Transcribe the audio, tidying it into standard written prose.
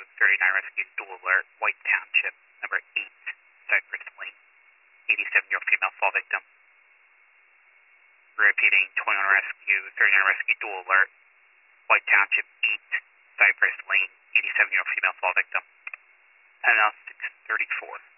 39 Rescue Dual Alert, White Township, number 8, Cypress Lane, 87-year-old female fall victim. Repeating, 21 Rescue, 39 Rescue Dual Alert, White Township, 8, Cypress Lane, 87-year-old female fall victim. And now 634.